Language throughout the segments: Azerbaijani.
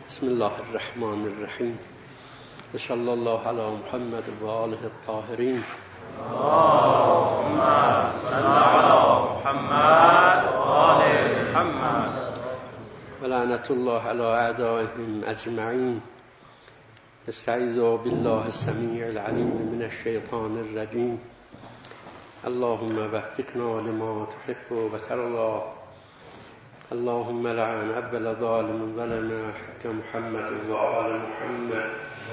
بسم الله الرحمن الرحیم و صلی الله علی محمد و آله الطاهرین. اللهم صل علی محمد و آل محمد و لعنت الله علی اعدائهم اجمعین. استعیذ بالله السمیع العلیم من الشیطان الرجیم. اللهم وفقنا لما تحب و ترضى. اللهم لعن اول ظالم ظلم حق محمد و آل محمد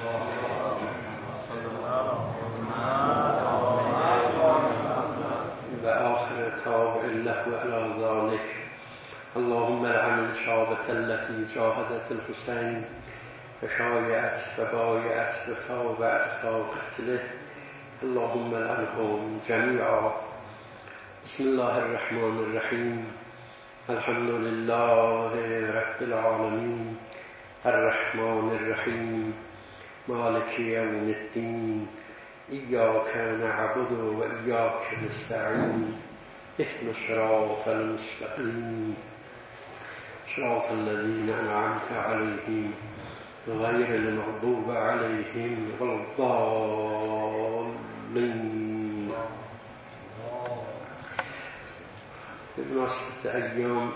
و آخر تابع له على ذلك. اللهم لعن الشعبة التي جاهدت الحسين فشايعت فبايعت وتابعت قتله. اللهم لعنهم جميعا. بسم الله الرحمن الرحیم. الحمد لله رب العالمين الرحمن الرحيم مالك يوم الدين إياك نعبد وإياك نستعين اهدنا الصراط المستقيم صراط الذين أنعمت عليهم غير المغضوب عليهم ولا الضالين. به مناسبت ایام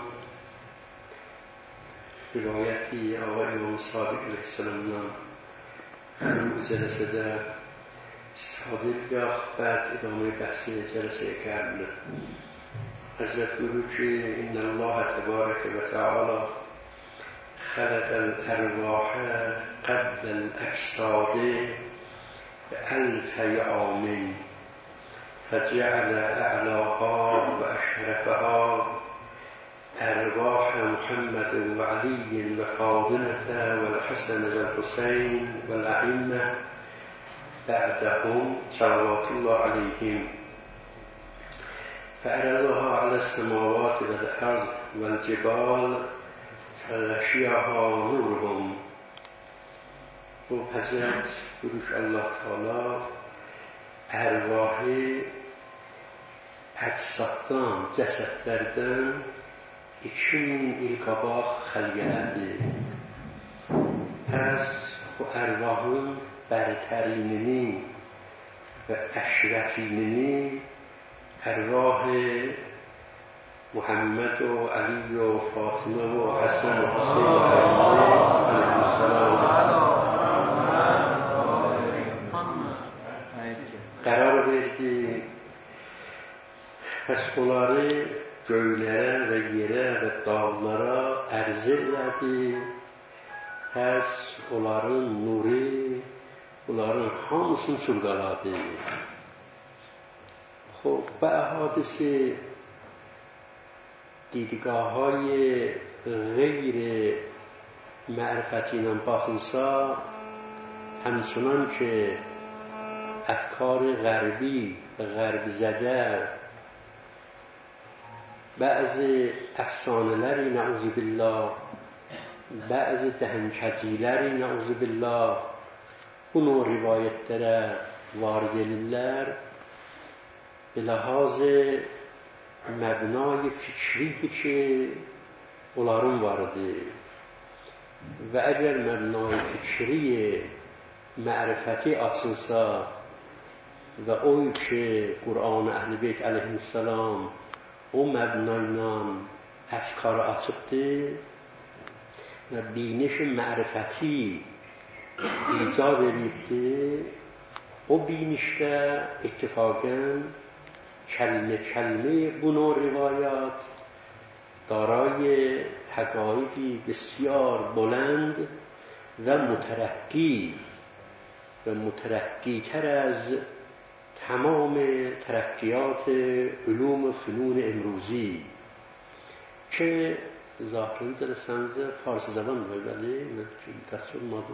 روایتی آقای امام صادق علیه السلام شروع جلسه در استفاده بیاخت، بعد ادامه بحث جلسه قبل. حضرت گروه که ان الله تبارک و تعالی خلق الارواح قبل الاجساد بألف عام فجعل أعلاها وأشرفها أرواح محمد وعلي وفاطمة والحسن والحسين والأئمة بعدهم صلوات الله عليهم، فعرضها على السماوات والأرض والجبال فغشيها نورهم. و حضرت گروش الله تعالی ارواح اجسادdan, cəsədlərdən 2000 il qabaq xəlq elədi. Pəs bu ərvahın bərtərinini və əşrəfinini ərvah Muhammed و علی و فاطمه و حسن و حسین و علیه السلام qərar verdi. Pəs onları göylərə və yerə və dağlara ərz elədi. Pəs onların nuri onların hamısını çulqaladı. خب به احادیث دیدگاه های غیر معرفتی نام baxılsa همچنان که افکار غربی و غرب زده بعضی افسانه‌لری نعوذ بالله، بعضی دهنکجیleri نعوذ بالله bu növ rivayetlərə varid edirlər. به لحاظ مبنای fikridir ki onların vardı və əgər məbnay fikri معرفتی açılsa və o ki Qur'an Əhl-i Beyt əleyhissalam o məbna ilə əfkarı açıbdır və biniş mərifəti icad edibdir. O binişdə ittifaqən کلمه bu növ rivayat دارای حقایقی بسیار بلند و مترقی و مترقی تر از تمام ترقیات علوم و فنون امروزی که ظاهرا جلسمز فارسی زبان بود، ولی دستور مادو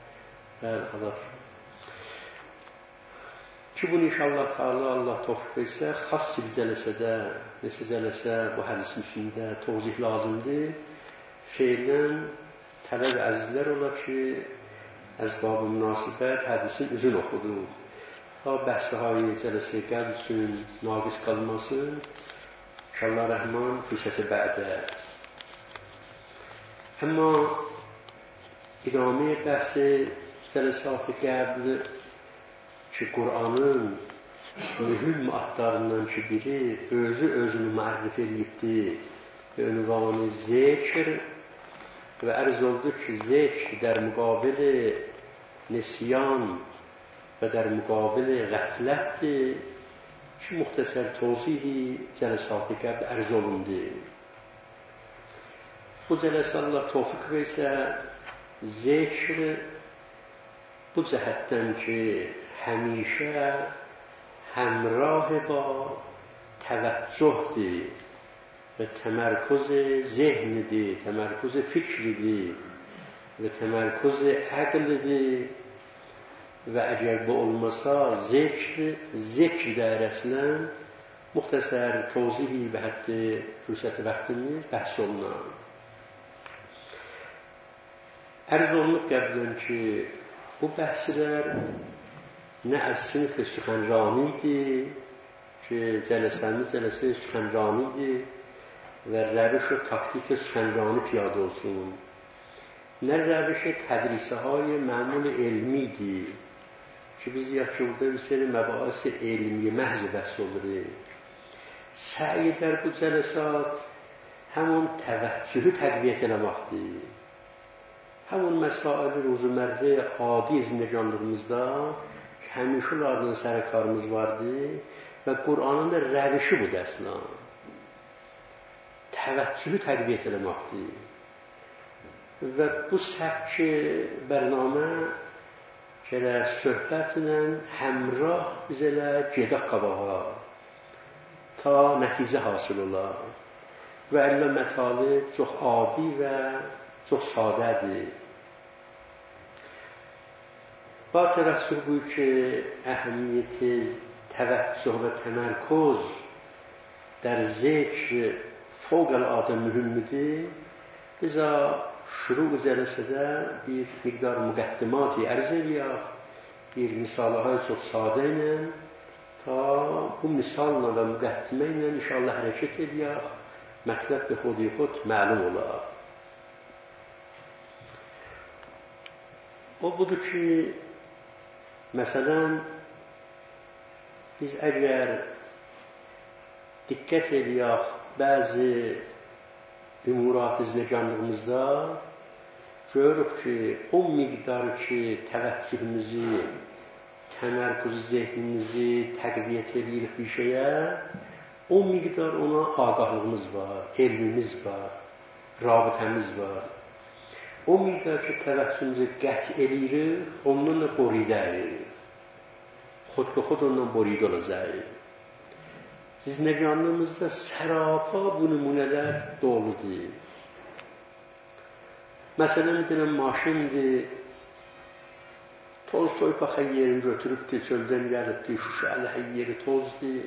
ki bunu inşallah Teala Allah tövfiq etsə xas bir cəlsədə, neçə cəlsə bu hədis müfində tövzih lazımdır. Feilən tələb əzizlər olar ki əzbab-ı münasibət hədisin üzün oxuduq. Ta bəhsəhay cələsə qəbl üçün naqis qalmasın. İnşallah rəhman fürsəti bə'də. Amma ادامه بحث جلسات قبل ki Qur'anın mühüm adlarından ki biri özünü mərif edibdi ve ünvanı zikr ve arz oldu ki zikr در مقابل نسیان و در مقابل غفلت ki muhtasar توضیحی جلسات قبل arz olundu. Bu cələsə Allah tövfik versə zikr bu cəhətdən ki همیشه همراه با توجه و تمرکز ذهن دی، تمرکز فکر دی و تمرکز عقل دی و اگر با olmasa ذکر در اصلا مختصر توضیحی به حد فرصت وقتimiz بحث olunur. Arz olunub qəbulən ki bu bəhslər نه از صنف سخنرانی دی که جلسه سخنرانی دی و روش و تاکتیک سخنرانی پیاده olsun نه روش تدریسه های معمول علمی دی که biz yakında bir seri مباحث علمی محض بحث oldu. سعی در bu جلسات همون توجه تقویت eləməkdir. همون مسائل روزمره عادی زندگانlığımızda həmişə onlardan sərkarımız vardı və Qur'anın da rəvişi budur əslən. Təvəccühü təqviyyət eləməkdir. Və bu səbk bərnamə gərək söhbətlə həmrah bizələ gedək qabağa ta nəticə hasil olar. Və əllə mətalib çox adi və çox sadədir. با توجه به که اهمیت توجه و تمرکز در ذکر فوق العاده مهمه لذا شروع جلسه bir مقدار مقدماتی عرضه یا bir مثالهای çok ساده ilə ta bu مثالنا و مقدمه ilə inşallah hərəkət edək mətləb به خود معلوم olar. O budur ki مثلا biz əgər diqqət edək bəzi ümurat izləganlığımızda görürük ki o miqdar ki təvəccühümüzü, təmərküz zehnimizi təqviyyət edirik bir şeyə, o miqdar ona ağahlığımız var, elmimiz var, rabitəmiz var. O miqdar ki təvəccühümüzü qət edirik, onunla qoruyuruq. Xud به خود ondan boridə olacaq. Zindagiyonimizda sarapa bu numunelər doludur. Məsələn, bir dənə maşindir, toz soypaq yerini götürübdür, çöldən gəlibdir, şüşəli yeri tozdur.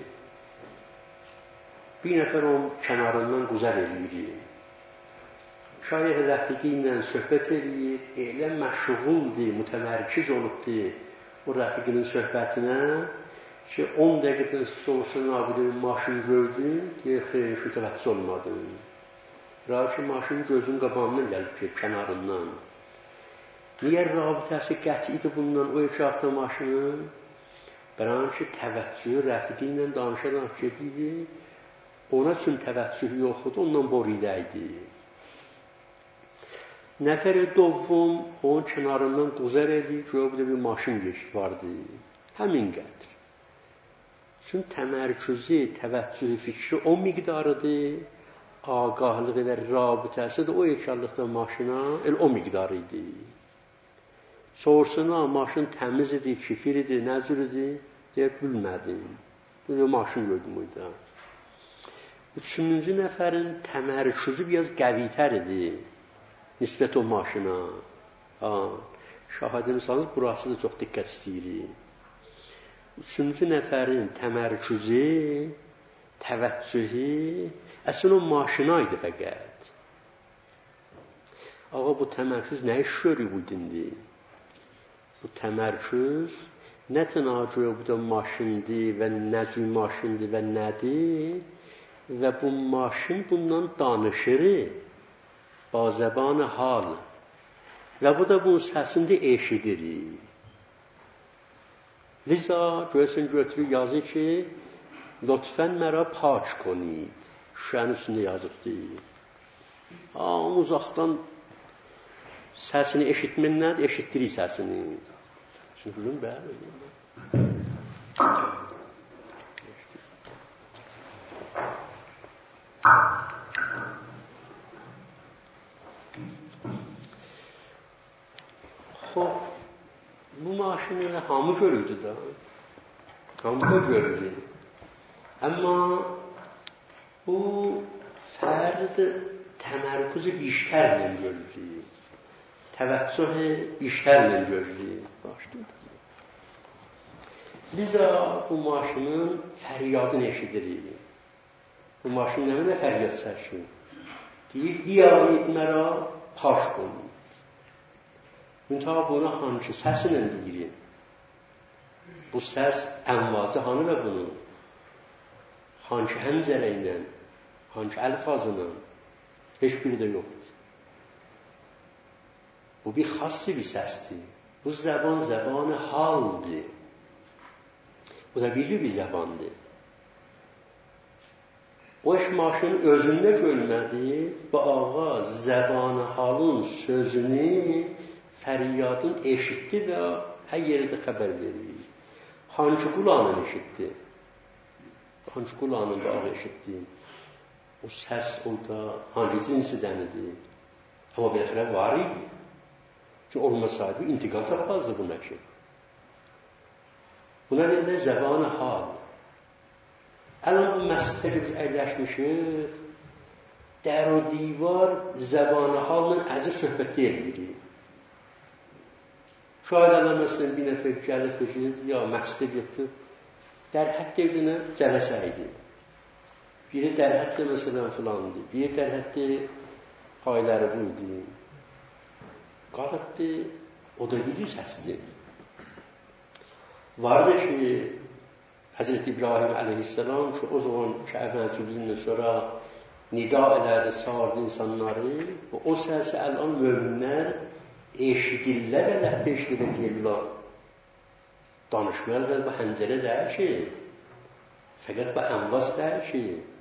Bir nəfər onun kənarından güzər edirik. Şayət rəfiqi ilə söhbət edir, elə məşğuldur, mütəmərkiz olubdur o rəfiqinin söhbətinə ki 10 dəqiqədən sonrasına bir maşın gördün, deyir, xeyr, şu təvəccüh olmadı. Rəfi ki, maşın gözün qabağından gəlib ki, kənarından. Niyə rabitəsi qətidir bundan o iki maşının? Bərəm ki, təvəccühü rəfiqi ilə danışadan gedir, ona üçün təvəccühü yoxdur, ondan boriyədəydi. Nəfər dovvum onun kənarından quzər edir, görüb bir maşın vardı. Həmin qədr. Çünki təmərküzü, təvəccühü fikri o miqdarıdır, ağahlığı və rabitəsi də o ekarlıqda maşına elə o miqdarı idi. Sonrasına maşın təmiz idi, kifir idi, nəcür idi, deyə bilmədim. Bu maşın gördüm oyda. Üçüncü nəfərin təmərküzü biraz qəvitər idi. Nisbət o maşına. Şahidimizsanız burası da çox diqqət istəyirik. Üçüncü nəfərin təmərküzü, təvəccühü əslən o maşına idi fəqət. Ağa bu təmərküz nə iş görür bu dindi? Bu təmərküz nə tənacüyə bu da maşındır və nəcü maşındır və nədir? Və bu maşın bundan danışır. با زبان حال Və bu da bunun səsində eşidirik. Liza görəsən götürür yazır ki, lütfən mərə pak konid. Şüşənin üstündə yazıbdır. Onu uzaqdan səsini eşitmənlər, eşitdirik səsini. Çünki bilin, bəli. Xoş, bu maşını hamı görürdü da. Hamı da görürdü. Amma bu fərd təmərküzü بیشترlə görürdü. Təvəccühü بیشترlə görürdü. Başlaydı. Liza bu maşının fəryadını eşidirik. Bu maşın nə fəryad çəkir? Deyir, biyanid mərə paş qolun. Müntəha buna hangi səsilə deyirik? Bu səs ənvacı hanı və bunun? Hangi həncərə ilə, hangi əlfazla? Heç biri də yoxdur. Bu bir xassi bir səsdir. Bu zəban haldır. Bu da bir zəbandır. O iş maşının özündə görmədi, bu ağaz zəban halın sözünü, fəryadın eşitdi və hər yerdə xəbər verir. Hangi qulağının eşitdi? Hangi qulağının bağı eşitdi? O səs orada hangi cinsidəndir? Amma beləxərə var idi. Ki, olmasaydı intiqal tapmazdı buna ki. Buna deyilən zəban-ı hal. Ələn bu məsələ ki, biz əyləşmişik, dər o divar zəban-ı halla əzib söhbət deyilir. Şahid Allah məsələn bir nəfər gəlib, ya məsələ getdi, dərhət evrinə cələsə idi. Biri dərhətdə məsələn filandı, biri dərhətdə payları buydu. Qalıbdı, o da bir səsdir. Vardı ki, Həzreti İbrahim əleyhisselam ki, o zaman Kəbə-Cüblindən sonra nida elədi, çağırdı insanları və o səsi ələn möminlər eşidirlər və ləhbə eşidirlər. Danışmalar bu həncərə deyir ki, fəqət bu ənvaz deyir ki,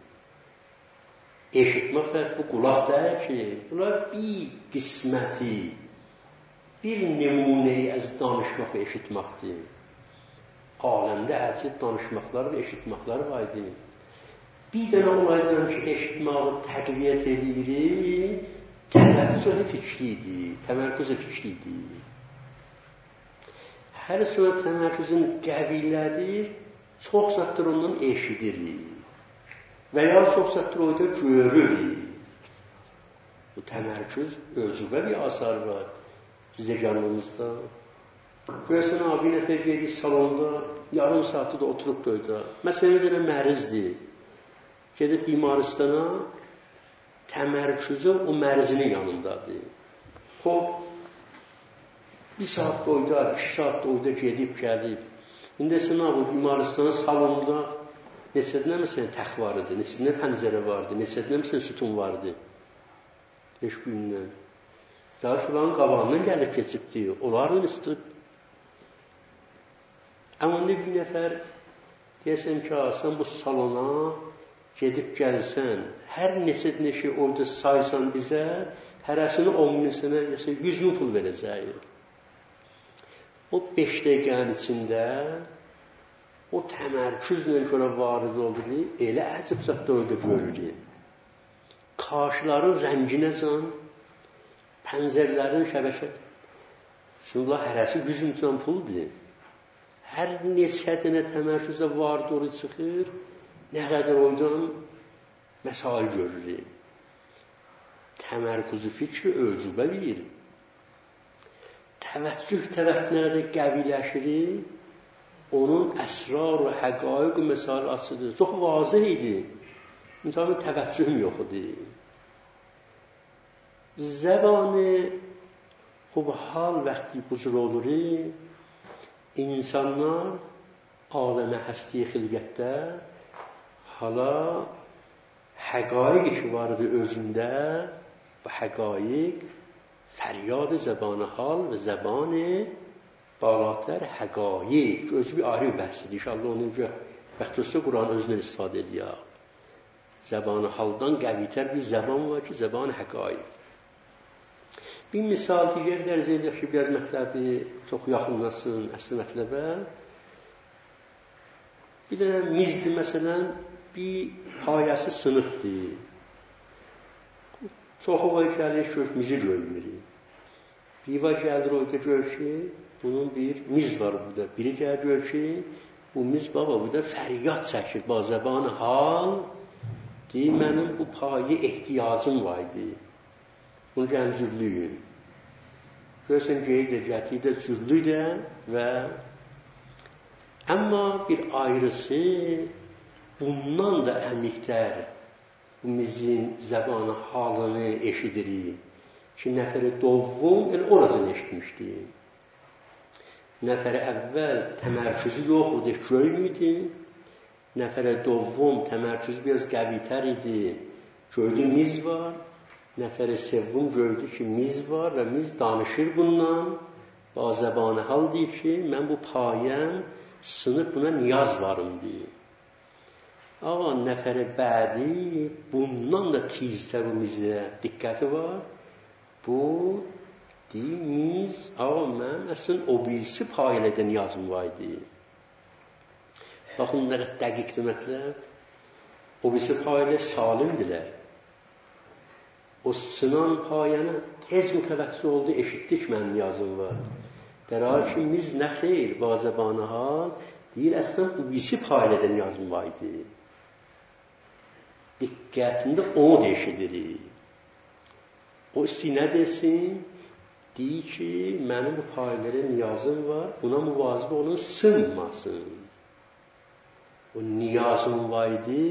eşitmək fəqət bu qulaq deyir ki, bunlar bir qisməti, bir nümunəyi az danışmaq və eşitməkdir. Aləmdə əcib danışmaqlar və eşitməklər var idi. Bir dənə olaydan ki, eşitməyi təqviyyət edirik, təvəccühü fikridir, təmərküzü fikridir. Hər sonra təmərküzün qəvillədir, çox zətdir ondan eşidirik. Və ya çox zətdir orada görürük. Bu təmərküz özübə bir asar var bizə canımızda. Görsən abi nəfər gedir salonda, yarım saatı da oturub döydə. Məsələn, bir mərizdir. Gedib bimaristana, təmərküzü o mərizinin yanındadır. Xoş, bir saat doyda, 2 saat doyda gedib, gəlib. İndi sən bu bimaristana salonda neçədən məsələn təx var idi, neçədən pəncərə vardı, neçədən məsələn sütun vardı. 5 gündən. Daha filan qabağından gəlib keçibdi, onların istəyib. Amma bir nəfər deyəsən ki, sən bu salona gedib gəlsən, hər neçə orada saysan bizə, hərəsini 10.000 sənə, 100.000 pul verəcəyik. O 5 dəqiqənin içində o təmərküzlə görə varid olur, elə əcib zətdə orada görürük. Qaşların rənginəcən, pəncərlərin şəbəkə, şunlar hərəsi 100.000 puldur. Hər neçə dənə təmərküzdə varid olur, çıxır, nə qədər oradan məsail görürük. Təmərküzü fikri özübə bir. Təvəccüh tərəflərdə qəviləşirik, onun əsrar və həqaiq məsələ açıdır. Çox vazih idi. Müntəmin təvəccühüm yox idi. Zəbanı xub hal vəqti bu cür olur, insanlar aləmə həsti xilqətdə hala həqaiq ki vardı özündə bu həqaiq فریاد زبان حال و زبان بالاتر حقایق özü bir ayrı bir bəhsdir. İnşallah onu vaxt olsa Quran özündən istifadə edək. Zəbanı haldan qəvitər bir zəban var ki, zəban həqaiq. Bir misal digər dərz edək ki, biraz mətləbi çox yaxınlasın əsli mətləbə. Bir dənə mizdir, məsələn, bir payəsi sınıqdır. Çoxu var gəlir, gör, mizi görmürük. Bir var gəlir, orada gör ki, bunun bir miz var burada. Biri gəlir, gör ki, bu miz baba burada fəryad çəkir. Ba zəbanı hal deyir, mənim bu payı ehtiyacım var idi. Bunu gəlin cürlüyün. Görürsən, qeyd edəcəti də cürlü də və amma bir ayrısı bundan da əmikdər bu mizin zəbanı halını eşidirik. Ki, nəfəri dovvum elə orasını eşitmişdi. Nəfəri əvvəl təmərküzü yox idi, görmüydü. Nəfərə dovvum təmərküzü biraz qəvitər idi, gördü miz var. Nəfəri sevvum gördü ki, miz var və miz danışır bundan. Ba zəbanı hal deyir ki, mən bu payəm sınıb buna niyaz varım deyir. Ağa nəfəri bədi bundan da tizsə bu mizə diqqəti var. Bu deyir, miz, ağa mən əslən o birisi payələ də niyazım var deyir. Baxın, nə qədər dəqiqdir mətləb. O birisi payələ salimdirlər. O sınan payəni tez mütəvəccüh oldu, eşitdik mənim niyazım var. Dərhal ki, miz nə xeyr, ba zəbanı hal, deyir, əslən bu birisi payələ də niyazım var idi. Diqqətində onu da eşidirik. O sinə desin, deyir ki, mənim bu payələrə niyazım var, buna müvazibə onun sınmasın. O niyazım var idi,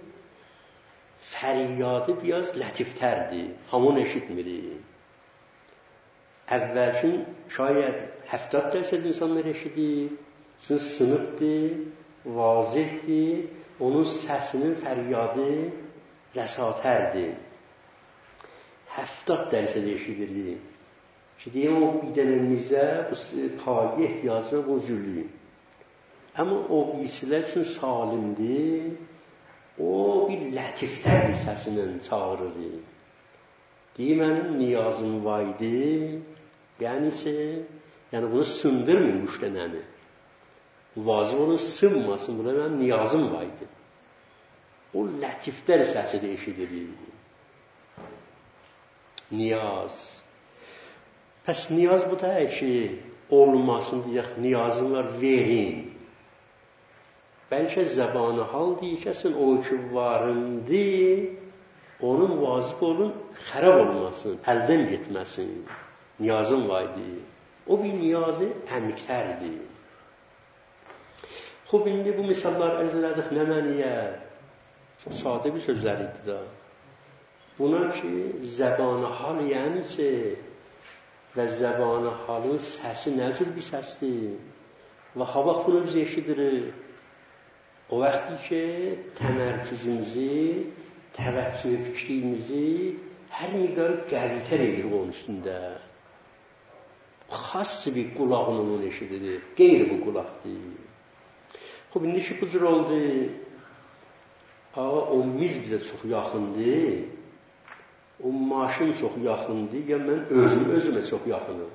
fəryadı biraz lətiftərdir, hamon eşitmirik. Əvvəlkin şayət 70% insanlar eşidir, çünki sınıqdır, vazihdir, onun səsinin fəryadı rəsatərdir. 70% eşidirik. Ki, deyəm, o bir dənəmizə payı ehtiyacına bu züllüyüm. Amma o birisilər üçün salimdir, o bir lətiftər bir səsindən çağırır. Deyir, mənim niyazım var idi, yəni bunu sındırmayın bu işlənəni. Vazif onun sınmasın, buna mənim niyazım var idi. O lətiftər səsi də eşidirik. Niyaz. Pəs niyaz bu da ki, olmasın deyək, niyazım var, verin. Bəlkə zəbanı hal deyəkəsin, o ki varındı, onun vazib olun, xərab olmasın, əldən getməsin. Niyazım var idi. O bir niyazı əmiklərdir. Xub, indi bu misallar ərz elədik, nə məniyə? Çox sadə bir sözlər idi da. Buna ki, zəbanı hal yəni ki, və zəbanı halın səsi nə cür bir səsdir? Və havaq bunu biz eşidirik. O vaxtı ki, təmərküzümüzü, təvəccüh fikrimizi hər miqdarı qəvitər edir onun üstündə. Xas bir qulağın onu eşidirik, qeyri bu qulaqdır. Xub, indi ki, bu cür oldu, o miz bizə çox yaxındır, o maşın çox yaxındır, ya mən özümə çox yaxınım.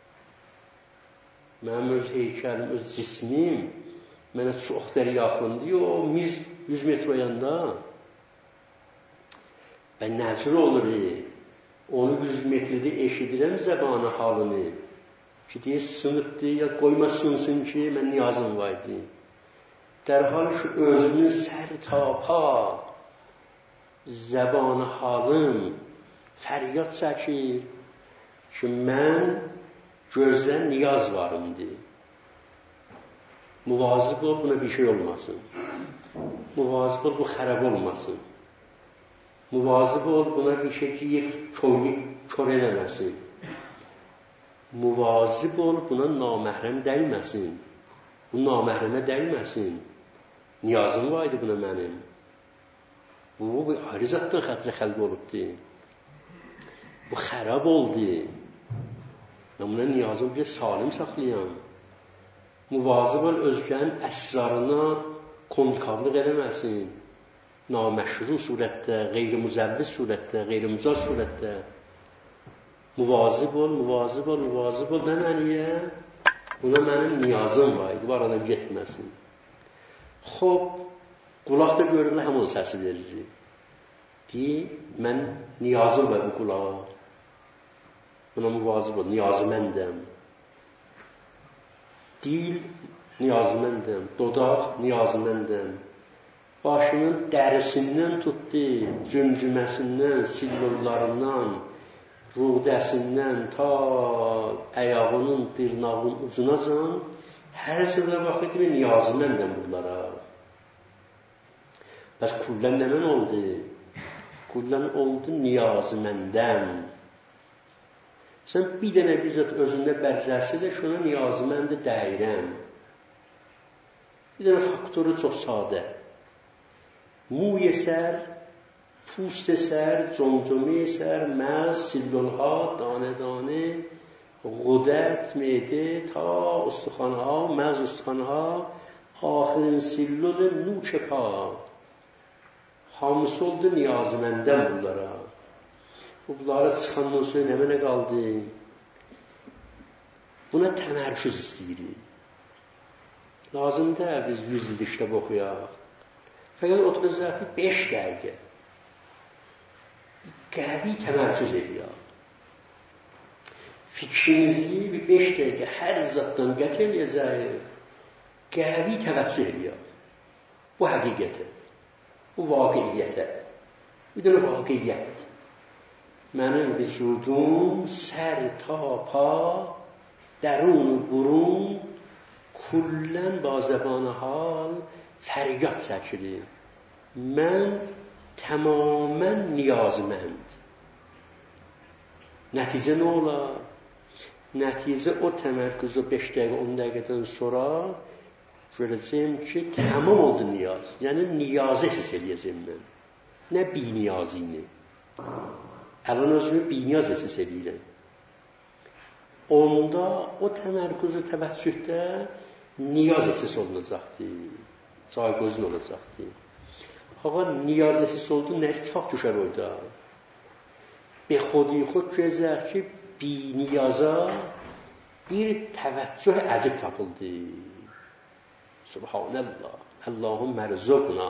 Mənim öz heykəlim, öz cismim mənə çox dəri yaxındır, o miz 100 metr o yanda. Və nəcür olur, onu 100 metrdə eşidirəm zəbanı halını, ki, deyir, sınıqdır, ya qoyma sınsın ki, mən niyazım var idi. Dərhal ki, özünün sər tapa, zəbanı halım, fəryad çəkir ki, mən gözdən niyaz varımdı. Muvazib ol, buna bir şey olmasın. Muvazib ol, bu xərab olmasın. Muvazib ol, buna bir şey ki, kör eləməsin. Muvazib ol, buna naməhrəm dəyməsin. Bu naməhrəmə dəyməsin. Niyazım var idi buna mənim. Bu ayrı zatdan xətrə xəlq olubdur. Bu xərab oldu. Mən buna niyazım ki, salim saxlayam. Muvazib ol özgənin əsrarına konqavlıq eləməsin. Naməşru surətdə, qeyri-müzəvviz surətdə, qeyri-müzaz surətdə. Muvazib ol. Nə məniyə? Buna mənim niyazım var idi, bu aradan getməsin. Xob, qulaq da görürlər, həmin səsi verir. Deyir, mən niyazım var bu qulağa. Buna muvazib ol, niyazıməndəm. Dil, niyazıməndəm. Dodaq, niyazıməndəm. Başının dərisindən tutdu, cümcüməsindən, sillurlarından, ruhdəsindən ta ayağının, dırnağının ucunacan hər sırada vaxt edib, niyazıməndəm bunlara. Bəs kullən nə mən oldu? Kullən oldu niyazıməndəm. Sən bir dənə bizzət özündə bərrəsi də şuna niyazıməndə dəyirəm. Bir dənə faktoru çox sadə. Mu yesər, pust esər, comcomi esər, məz, sillolha, dane-dane, qudət, meyde, ta ustaxanha, məz ustaxanha, axirin sillol nukəpa. Hamısı oldu niyazıməndən bunlara. Bunlara çıxandan sonra nə mənə qaldı? Buna təmərküz istəyirik. Lazımdır biz 100 il işləb oxuyaq. Fəqət oturacaq 5 dəqiqə. Qəvi təmərküz ediyor. Fikrinizi 5 dəqiqə hər zatdan qət eləyəcək. Qəvi təvəccüh ediyor. Bu həqiqətə. Bu vaqiiyyətə. Bir dənə vaqiiyyət. Mənim vücudum sər ta pa, dərun burun, kullən ba zəbanə hal fəryad çəkilir. Mən tamamən niyazmənd. Nəticə nə olar? Nəticə o təmərküzü 5 dəqiqə, 10 dəqiqədən sonra görəcəyim ki, tamam oldu niyaz. Yəni niyazı hiss eləyəcəm mən. Nə biniyazini. Ələn özümü biniyaz hiss eləyirəm. Onda o təmərküzü təvəccühdə niyaz hiss olunacaqdır. Caygözün olacaqdır. Ağa niyaz hiss oldu, nə istifaq düşər orada? Be xodi xod gözək ki, biniyaza bir təvəccüh əzib tapıldı. Subhanallah. Allahum mərzuqna.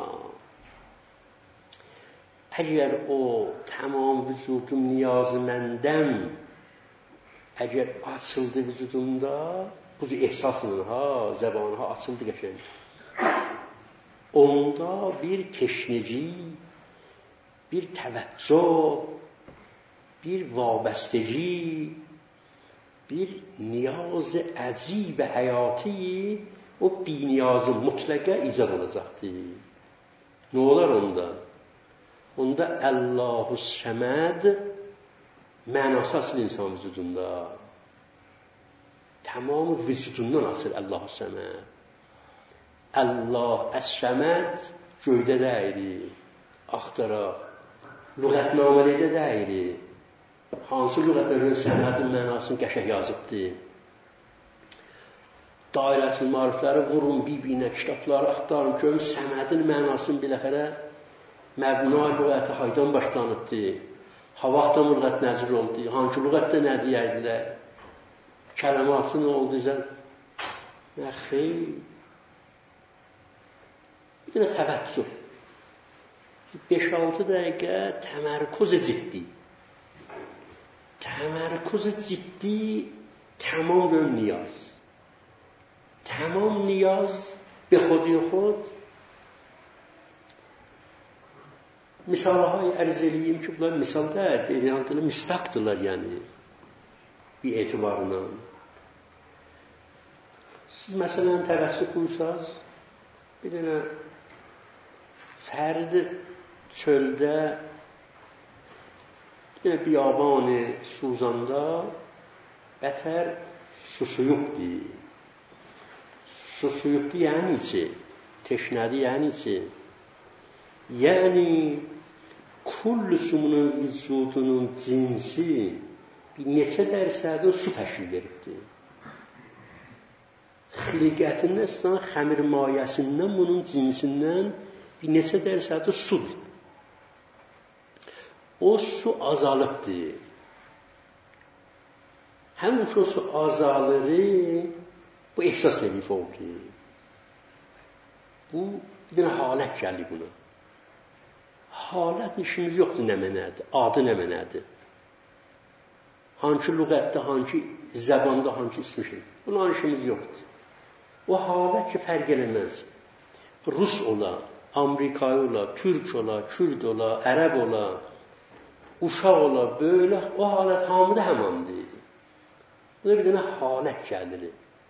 Əgər o tamam vücudum niyazməndən əgər açıldı vücudumda, bu ehsasla, zəbanı açıldı qəşəng. Onda bir teşneci, bir təvəccüh, bir vabəstəgi, bir niyaz-ı əcib həyati o biniyazı mutləqə icad olacaqdır. Nə olar onda? Onda Allahu Səməd mənası asıl insan vücudunda. Tamamı vücudundan asıl Allahu Səməd. Allah Əs-Səməd göydə dəyiri, axtaraq. Lüğətnamədə dəyiri. Hansı lüğətlərin Səmədin mənasını qəşəng yazıbdır? Dairətin marifləri vurun bir-birinə, kitabları axtarın, görün Səmədin mənasını biləxərə məbna lüğəti haydan başlanıbdır. Ha vaxtdan lüğət nəcr oldu, hangi lüğətdə nə deyərdilər? Kələmatı nə oldu? Nə xeyr? Bir dənə təvəccüh. 5-6 dəqiqə təmərküz ciddi. Təmərküz ciddi, tamam bir niyaz. Tamam niyaz به خودی خود misalları arz edeyim ki bunlar misal değil, yani misdaqdırlar yani bir etibarla. Siz mesela təvəssüt buyursanız, bir dənə fərdi çöldə bir biyabanı suzanda bətər susuyubdur. Susuyubdur yəni ki, teşnədi yəni ki, yəni kull sumunun vücudunun cinsi neçə dərsədən su təşkil veribdir. Xilqətinin əslən xəmir mayəsindən, bunun cinsindən bir neçə dərsədən sudur. O su azalıbdır. Həmin o su azalırı bu ehsas edib oldu. Bu bir dənə halət gəlir buna. Halət işimiz yoxdur nə mənədir, adı nə mənədir. Hangi lüğətdə, hangi zəbanda, hangi ismişdir. Buna işimiz yoxdur. O halət ki, fərq eləməz. Rus ola, Amerikayı ola, Türk ola, Kürd ola, Ərəb ola, uşaq ola, böyle o halət hamıda həmandır. Buna bir dənə halət gəlir.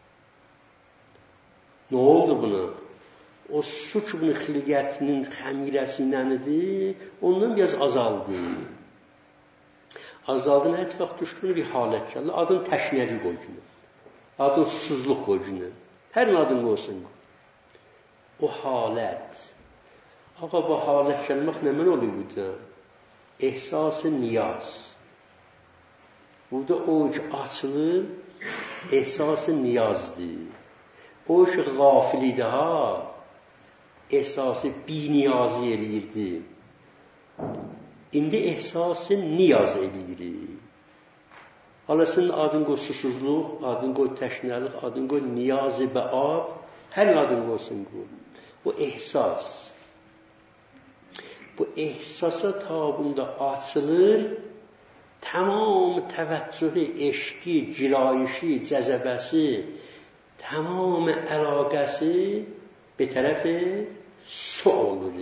Nə oldu buna? O su ki, bunun xilqətinin xəmirəsi nənədir, ondan biraz azaldı. Azaldı, nə etfaq düşdüyünü bir halət gəlir. Adın təşnəci qoycunu. Adın susuzluq qoycunu. Hər nə adın qoysun. O halət. Ağa, bu halət gəlmək nə mən oluyor burada? Ehsas-ı niyaz. Burada o ki açılır, ehsas-ı niyazdır. O ki qafilidir ha, ehsası biniyazı eləyirdi. İndi ehsası niyaz eləyirik. Alasının adın qoy susuzluq, adın qoy təşnəlik, adın qoy niyazı bəab, hər adın qoysun qoy. Bu ehsas. Bu ehsasa tabunda açılır, tamam təvəccühü, eşki, girayişi, cəzəbəsi, tamam əlaqəsi bir tərəfi su olur.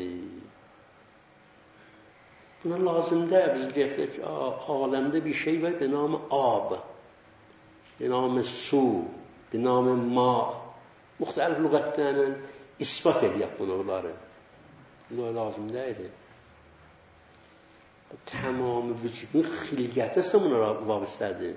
Buna lazımdır, biz deyək ki, aləmdə bir şey var, bir namı ab, bir namı su, bir namı ma. Müxtəlif lüğətlərlə ispat edək bunları. Buna lazım deyil. Tamamı vücudun xilqəti isə buna vabistədir.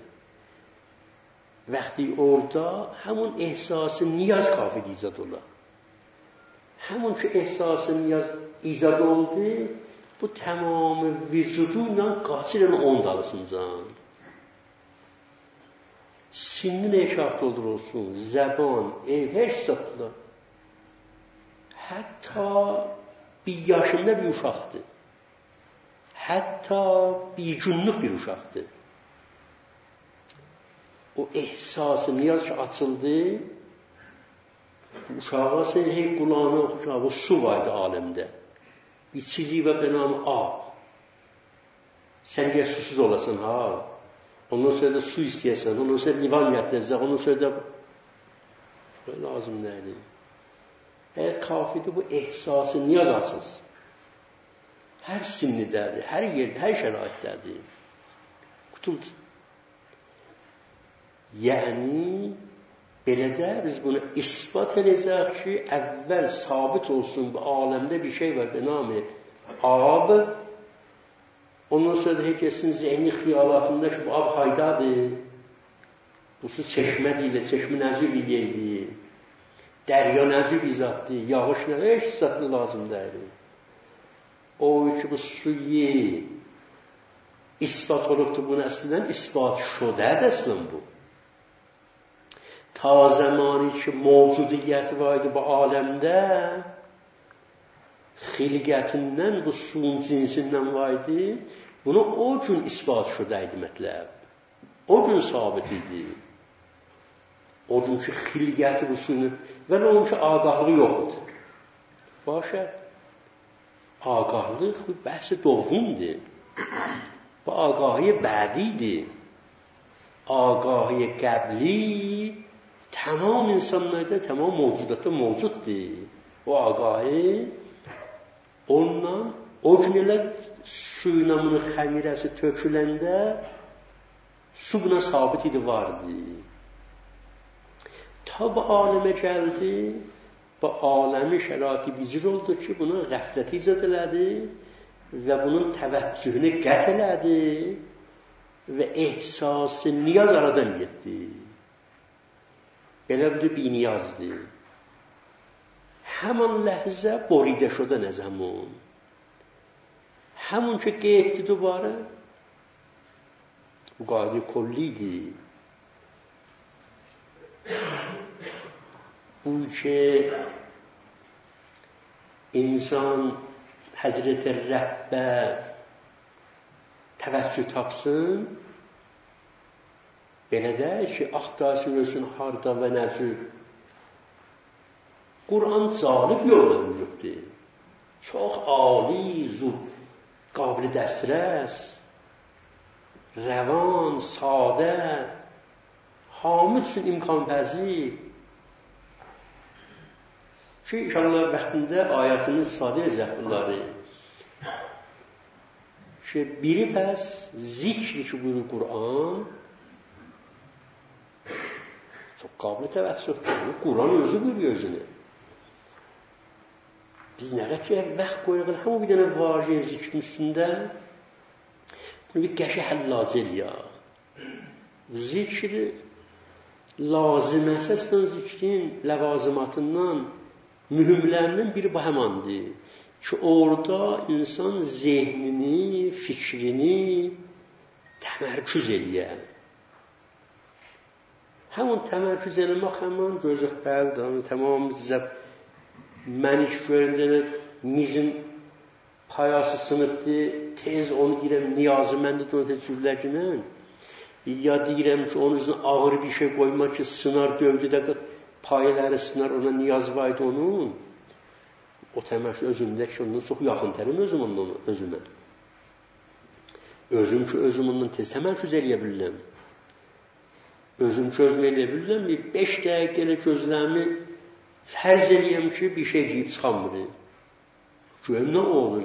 Vəqti orada həmin ehsası niyaz qafil icad olar. Həmin ki ehsası niyaz icad oldu, bu tamamı vücuduyla qaçır onun dalısıncan. Sinni nə şart olur olsun, zəban, ev, hər satla. Hətta bir yaşında bir uşaqdır. Hətta bir günlük bir uşaqdır. O ehsası niyaz ki açıldı, uşağa sen hey qulağına oxucaq, o su vardı aləmdə. Bir çizik və benamı ab. Sən gəl susuz olasan, ha. Ondan sonra da su istəyəsən, ondan sonra livan gətirəcək, ondan sonra da lazım nəydir? Həyat kafidir bu ehsası niyaz açılsın. Hər sinnidədir, hər yerdə, hər şəraitdədir. Qutuldu. Yəni, belə də biz bunu ispat edəcək ki, əvvəl sabit olsun bu aləmdə bir şey var, benamı ab. Ondan sonra da hekəsin zəhni xiyalatında ki, bu ab haydadır. Bu su çeşmə deyilir, çeşmə nəcib deyildir. Dərya nəcib izaddır, yağış nə, heç izadlı lazım deyil. O ki, bu suyu ispat olubdur, bunu əslən ispat şudədir əslən bu. Ta zamanı ki, mevcudiyyət vardı bu aləmdə, xilqətindən, bu suyun cinsindən vardı, bunu o gün ispat şudəydi mətləb. O gün sabit idi. O gün ki, xilqəti bu suyun, və onun ki, ağahlığı yoxdur. Başa, ağahlıq bu bəhsi doğumdur. Bu ağahıya bədidir. Ağahıya qəbli tamam insanlarda, tamam mevcudatda mevcuddur. O ağahı ondan, o gün elə suyuna bunun xəmirəsi töküləndə su buna sabit idi, vardı. Ta bu aləmə gəldi, bu aləmi şəraiti vicr oldu ki, bunu qəfləti icad elədi və bunun təvəccühünü qət elədi və ehsası niyaz aradan getdi. Belə bir biniyazdır. Həman ləhzə boridə şuda nə zaman. Həmun ki qeybdir dubara bu qaide kullidir. Bu ki insan Hazreti Rəbbə təvəccüh tapsın, belə də ki, axtarsın ölsün harda və nə cür. Quran cəlib yolla mövcuddur. Çox ali, qabil dəstrəs, rəvan, sadə, hamı üçün imkan pəzir. Ki, inşallah vaxtında ayətini sadə edəcək bunları. Ki, biri pəs zikri ki, buyurur Quran, çox qabil təvəssüdür. Quran özü buyuruyor özünü. Biz nə qədər vaxt qoyuruq, hamı bir dənə vacə zikrin üstündə bunu bir qəşə həllacı eləyək. Zikr lazım əsasdan zikrin ləvazimatından mühümlərindən biri bu həmandır ki, orada insan zehnini, fikrini təmərküz eləyər. Həmin təmərküz eləmək həmin gözük bəldir, tamam zəb mənik görəndə mizin payası sınıbdır, tez onu deyirəm, niyazı məndə dönətə cürləginən, ya deyirəm ki, onun üzrə ağır bir şey qoymaq ki, sınar dövdü də payələri sınar, ona niyaz var idi onun. O təmərküz özümdə ki, ondan çox yaxın tərim özümə. Özüm ki, özüm ondan tez təmərküz eləyə bilirəm. Özüm çözmə eləyə bilirəm, 5 dəqiqə elə gözlərimi fərz eləyəm ki, bir şey deyib çıxanmır. Görüm nə olur?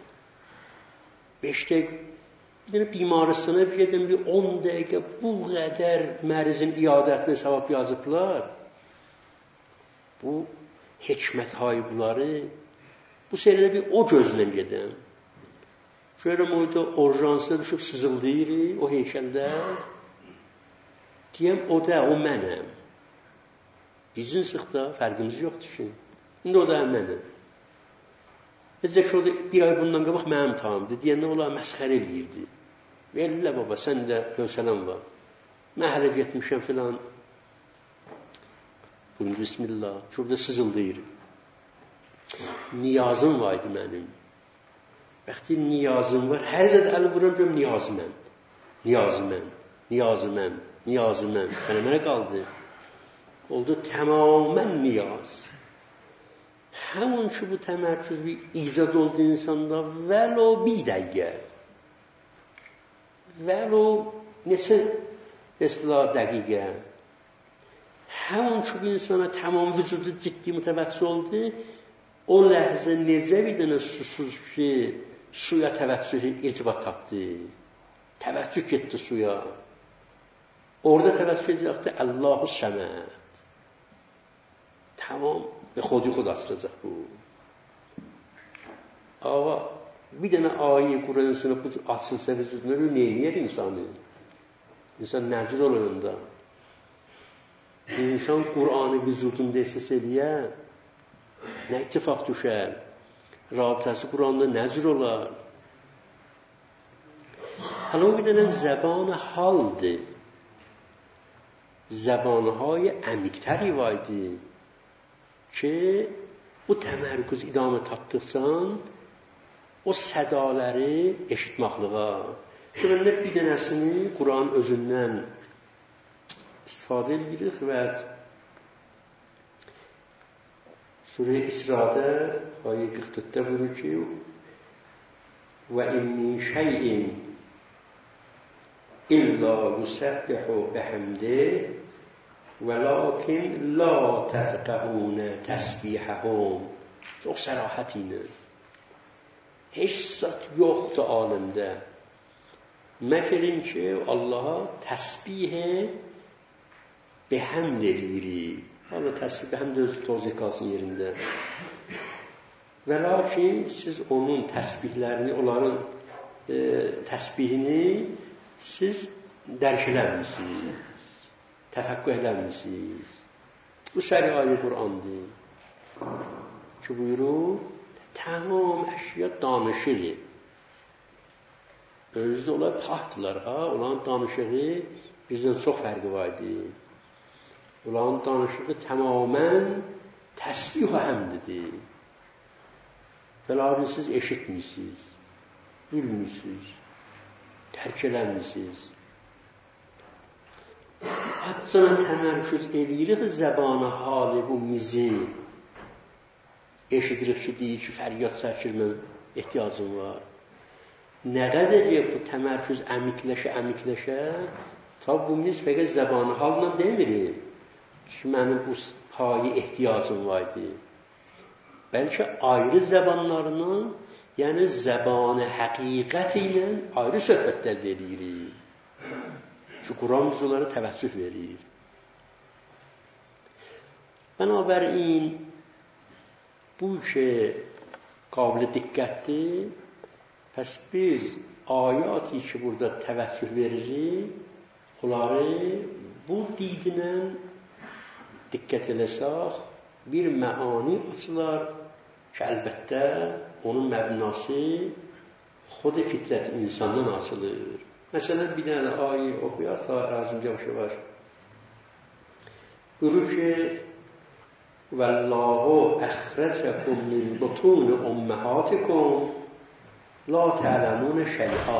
5 dəqiqə, bir dənə bimaristana bir gedim, 10 dəqiqə bu qədər mərizin iadətinə savab yazıblar. Bu hikmət haybuları, bu seridə bir o gözlə gedim. Görüm orada orjansına düşüb sızıldayır, o heykəldə. Deyəm, o da, o mənəm. Bizim sıxda fərqimiz yoxdur ki. İndi o da mənəm. Bizcə ki, o da bir ay bundan qabaq mənim tamamdır. Deyəndə olar məsxərə eləyirdi. Verirlə baba, sən də hövsələn var. Məhərə getmişəm filan. Bugün bismillah. Şurada sızıldayır. Niyazım var idi mənim. Bəxti niyazım var. Hər zədə əli vuram görüm niyazımənd. Niyazımənd. Mənə qaldı. Oldu tamamən niyaz. Həmin ki, bu təmərküz bir izad oldu insanda vəlo bir dəqiqə. Vəlo neçə dəqiqə. Həmin ki, bu insana tamam vücudu ciddi mütəvəccüh oldu. O ləhzə necə bir dənə susuz ki, suya təvəccüh irtibat tapdı. Təvəccüh getdi suya. Orada təvəccüh edəcəkdir Allahu Səməd. Tamam به خود asılacaq bu. Ama bir dənə ayə Quran sınıf açılsa vücuduna neyniyər insanı? İnsan nəcür olanda. İnsan Qur'anı vücudunda əsas eləyə, nə ittifaq düşər? Rabitəsi Qur'anda nəcür olar? Hələ bir dənə zəban haldır. Zəbanهای əmiqtəri vardır. Ki bu təmərküz idamə tapdıqsan o sədaları eşitməklığa. Ki mən bir dənəsini Quran özündən istifadə edirik və Surə İsra'da ayə 44-də buyurur ki və in min şeyin illa yusabbihu bihamdi وَلَكِنْ لَا تَفْقَهُونَ تَسْبِيحَهُمْ Çox sərahət ilə. Heç zat yoxdur aləmdə. Məgərin ki, Allaha təsbih behəmd edirik. Allah təsbih behəmd özü tozih qalsın yerində. Və lakin siz onun təsbihlərini, onların təsbihini siz dərk eləmişsiniz. Təfəqqüh eləmişsiniz. Bu səri ayə Qur'andır. Ki buyurur, tamam əşya danışır. Özdə onlar taxtdılar, ha? Onların danışığı bizdən çox fərqi var idi. Onların danışığı tamamən təsbih və həmdidir. Lakin siz eşitmirsiniz, bilmirsiniz, tərk eləmirsiniz. Hətta təmərküz edirik zəbanə halı bu mizi. Eşidirik ki, deyir ki, fəryad çəkirmə ehtiyacım var. Nə qədər bu təmərküz əmikləşə, ta bu miz fəqət zəbanə halına demirik ki, mənim bu payı ehtiyacım var idi. Bəlkə ayrı zəbanlarından, yəni zəbanə həqiqət ilə ayrı söhbətlər edirik. Ki, Quran biz onlara təvəccüh verir. Bənabərin, bu işə qabil diqqətdir. Pəs biz ayəti ki, burada təvəccüh veririk, onları bu didinə diqqət eləsək, bir məani açılar ki, əlbəttə onun məbnası xud fitrət insandan açılır. Məsələn, bir dənə ayə oxuyaq, ta ərazimcə yavaş-yavaş. Buyurur ki, Vəllahu əxrəcəkum min butun umməhatikum la tə'ləmunə şey'a.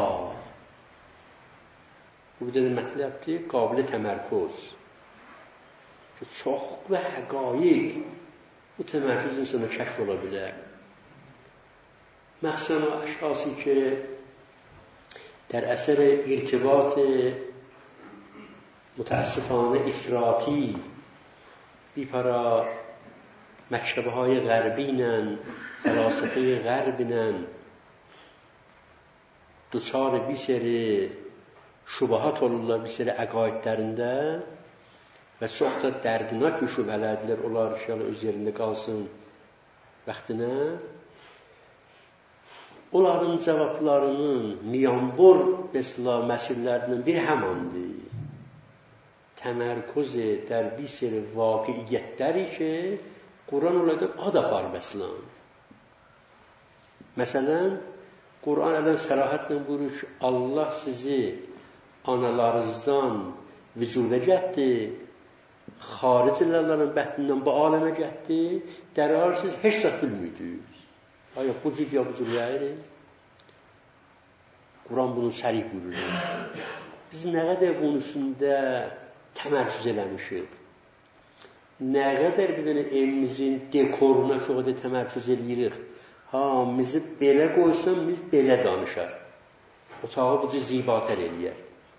Bu bir dənə mətləbdir, qabil təmərküz. Ki, çoxlu həqaiq bu təmərküz insana kəşf ola bilər. Məxsən o əşxası ki, در اثر ارتباط متاسفانه افراطی بیپرا مکتبه های غربینن فلاسفه غربینن دوچار bir seri şubahat olurlar bir seri əqaidlərində və çox da dərdinaq bir şübhələrdirlər. Onlar inşallah öz yerində qalsın vaxtına. Onların cavablarının miyambor məsələlərinin bir həmandır. Təmərküz der bir seri vaqiiyyətləri ki, Quran onlardan ad apar məsələn. Məsələn, Quran ələn sərahətlə buyurur ki, Allah sizi analarınızdan vücuda gətdi, xaricilərlərin bətnindən bu aləmə gətdi, dərhal siz heç zat bilmirdiniz. Aya bu cür ya bu cür yayır. Quran bunu sərih buyurur. Biz nə qədər bunun üstündə təmərküz eləmişik. Nə qədər bir dənə evimizin dekoruna çox da təmərküz eləyirik. Bizi belə qoysan, biz belə danışar. Otağı bu cür zibatər eləyər.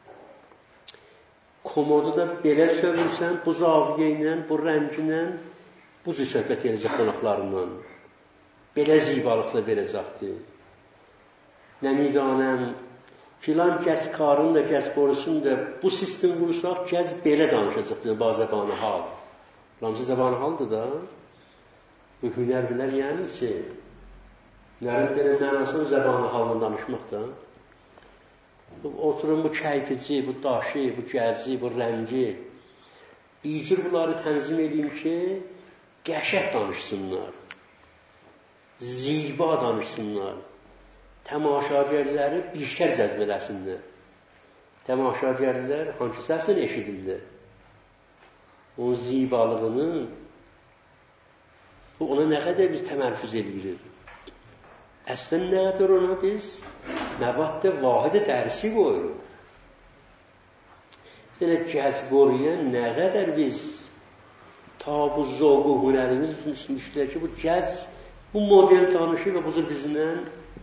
Komodu da belə çövürsən, bu zaviyə ilə, bu rəngi ilə, bu cür söhbət eləyəcək qonaqlarından. Belə zibalıqla verəcəkdir. Nə midanəm, filan kəs qarın da, kəs borusun da, bu sistem qursaq, kəs belə danışacaqdır, bazəbanı hal. Ramzı zəbanı haldır da, bu hünər bilər yəni ki, Nərin mənasının zəbanı halını danışmaq da, oturun bu kəyfici, bu daşı, bu gəzi, bu rəngi, bir cür bunları tənzim edeyim ki, qəşəng danışsınlar, ziba danışsınlar, təmaşagərləri birşər cəzb eləsinlər. Təmaşagərlər hangi səsini eşidirlər? Onun zibalığını, ona nə qədər biz təmərküz edirik? Əslən nə qədər ona biz məvaddə vahidə dərsi qoyuruq. Yəni, cəzb oraya nə qədər biz ta bu zoğu, hünərimiz üçün düşünürlər ki, bu cəzb, bu model danışı və bu cür bizimlə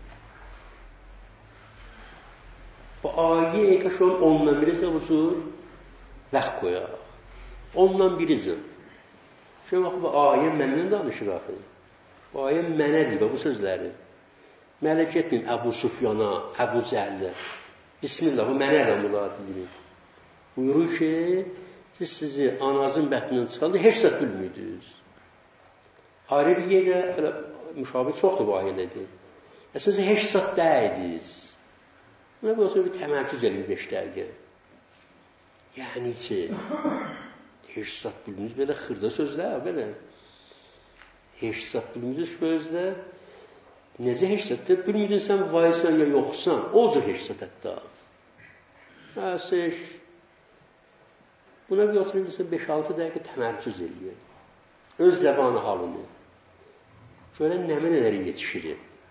bu ayə ki, şu an ondan birisi bu cür vaxt qoyaq. Ondan birisi. Şöyle bax, bu ayə məndən danışır axı. Bu ayə mənə deyir, bu sözləri. Mələ getməyin Əbu Sufyana, Əbu Cəhlə. Bismillah, bu mənə də bunlar deyir. Buyurur ki, siz sizi anazın bətnindən çıxaldı, heç zat bilmirdiniz. Ayrı bir yerdə müşabih çoxdur bu ayələdir. Siz heç zat dəydiniz. Buna bu oturur bir təmərküz edin 5 dəqiqə. Yəni ki, heç zat bilmirdiniz, belə xırda sözlər, belə. Heç zat bilmirdiniz sözlər. Necə heçsətdir? Bilmirdin sən vaysan ya yoxsan. O cür heçsət hətta. Əsəş. Buna bir oturursa 5-6 dəqiqə təmərküz eləyir. Öz zəbanı halını. Görən nələr yetişir.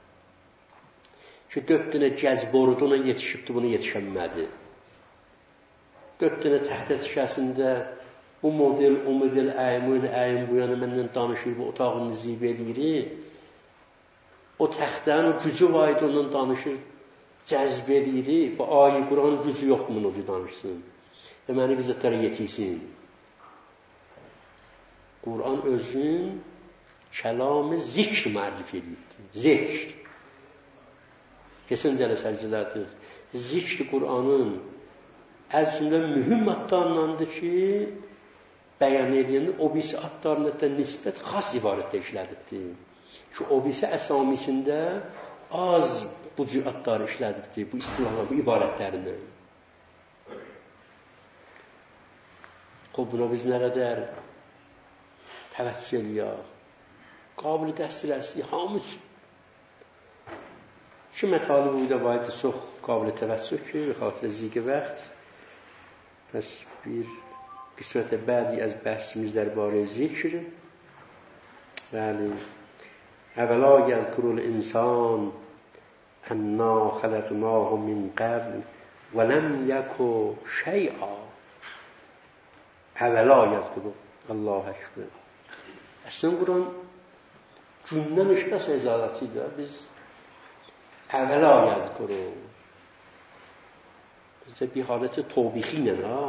Ki 4 dənə gəz boruduna yetişibdi, bunu yetişənmədi. 4 dənə təhtə tikəsində bu model, o model, əyin bu yana məndən danışır, bu otağını zib eləyir. O təxtənin o gücü var idi, ondan danışır, cəzb eləyir. Bu ayi Quranın gücü yoxdur, bunu o danışsın. Və məni bizzətlərə yetirsin. Quran özün kəlamı zikr mərif edibdir. Zikr. Keçən cələsəcələrdir. Zikr Quranın əl cümlə mühüm adlarındandır ki, bəyan edilən o birisi adlarına nisbət xas ibarətdə işlədibdir. Ki, o birisi əsamisində az bu cür adları işlədibdir, bu istilahlar, bu ibarətlərini. Buna biz nə qədər təvəccüh eləyək, qabili dəstir əsli, hamı üçün. Ki, mətalibi burada var idi, çox qabili təvəccüh ki, və xatirə ziqə vaxt. Bəs bir qismətə bədi az bəhsimizlər barəyə zikr. Bəli. Əvvəla yəzkurul insan ənna xələqnahu min qəbl və ləm yəku şey'a. Əvvəla yəzkurul. Allah əşbər. Əslən Quran gündən işləsə izalatıyla biz əvvəla yəzkurul. Bizdə bir haləti tövbixi ilə ha.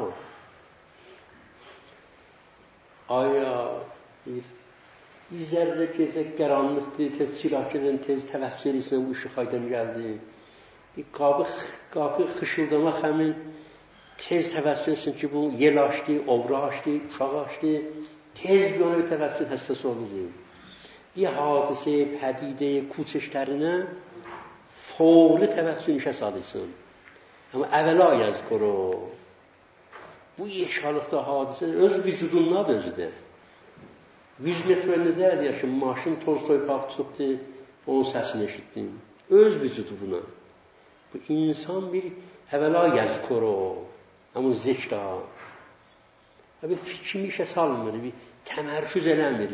Aya bir zərrə gecə qaranlıqdır, tez çirakədən tez təvəccüh edirsən, bu işi xaydan gəldi. Bir qapı xışıldamaq həmin tez təvəccüh etsin ki, bu yel açdı, obra açdı, uşaq açdı. Tez bir ona təvəccüh həssas olur. Bir hadisə, pədidə, kuçeşlərinə fəvri təvəccüh işə salırsın. Amma əvvəla yazqır o. Bu yeşalıqda hadisə öz vücudundan özüdür. 100 metrəndə ki, maşın toz toypaq tutubdu, onun səsini eşitdim. Öz vücudu buna. Bu insan bir əvvəla yazqır o. Amma zikra. Bir fikrimi işə salmır, bir təmərküz eləmir.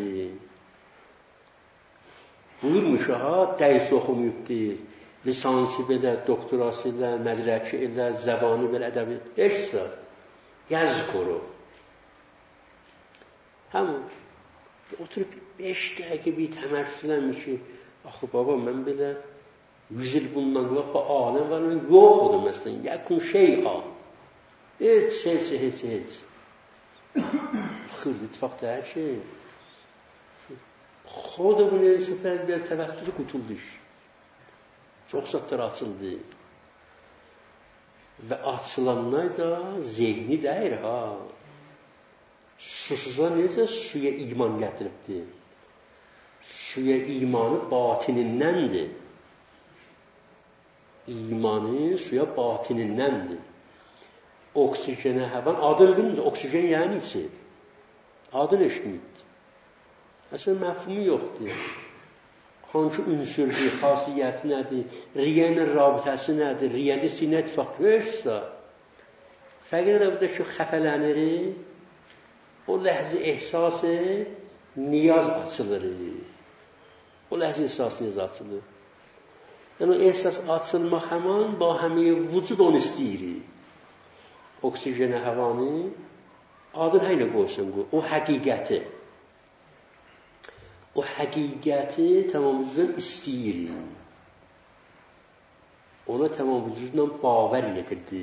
Buyurmuş ha, dərs oxumayıbdır. Lisansı belə, doktorası ilə, mədrəki ilə, zəbanı belə, ədəbi, heçsə, yazqır o. Həmin, oturub 5 dəqiqə bir təmərküzləmir ki, axı baba, mən belə 100 il bundan qalaq, bu aləm var, yox odur məsələn, yəkun şey'a. Heç. Xırdı ittifaqda hər şey. Xoda bu neysə bir təvəccühü qutulduş. Çox satlar açıldı. Və açılanlar da zehni deyir ha. Susuzlar necə suya iman gətiribdir. Suya imanı batinindəndir. İmanı suya batinindəndir. Oksijenə həvan, adını bilmirsiniz, oksijen yəni içi. Adını eşitməyibdir. Əslən məfhumu yoxdur. Hangi ünsürdür, xasiyyəti nədir, riyənin rabitəsi nədir, riyəndə sinə ittifaq görürsə, fəqir burada ki, xəfələnir, o ləhzi ehsası niyaz açılır. O ləhzi ehsası niyaz açılır. Yəni o ehsas açılmaq həman, ba həmiyə vücud onu istəyir. Oksijenə həvanı, adın həylə qoysun, o həqiqəti. O həqiqəti tamam vücuddan istəyir. Ona tamam vücuddan bavər yetirdi.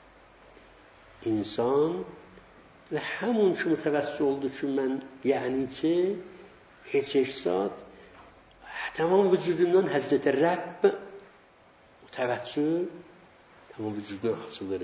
İnsan və həmun ki mütəvəssü oldu ki, mən yəni ki, heç saat tamam vücudundan Həzrəti Rəbb təvəccüh tamam vücuddan açılır.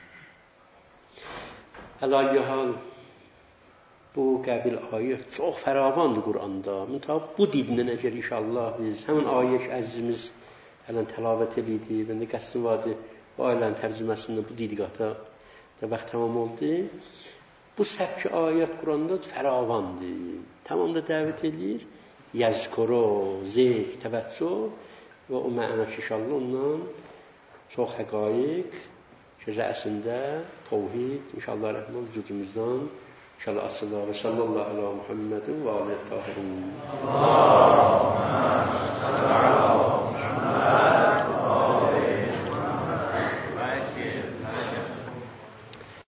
Əlayyə hal bu qəbil ayə çox fəravandır Quranda. Mütəb bu dilindən əgər inşallah biz həmin ayə ki, əzizimiz hələn təlavət edirdi, bəndə qəsdi vardı, bu ayələrin tərcüməsində bu didiqata da vaxt tamam oldu. Bu səbki ayət Quranda fəravandır. Tamam da dəvət edir. Yazkoro, zikr, təvəccüh və o məna ki, inşallah ondan çox həqaiq ki, rəsində təvhid, inşallah rəhmən vücudumuzdan inşallah açılar. Və sallallahu ala Muhammedin və aleyhi tahirin.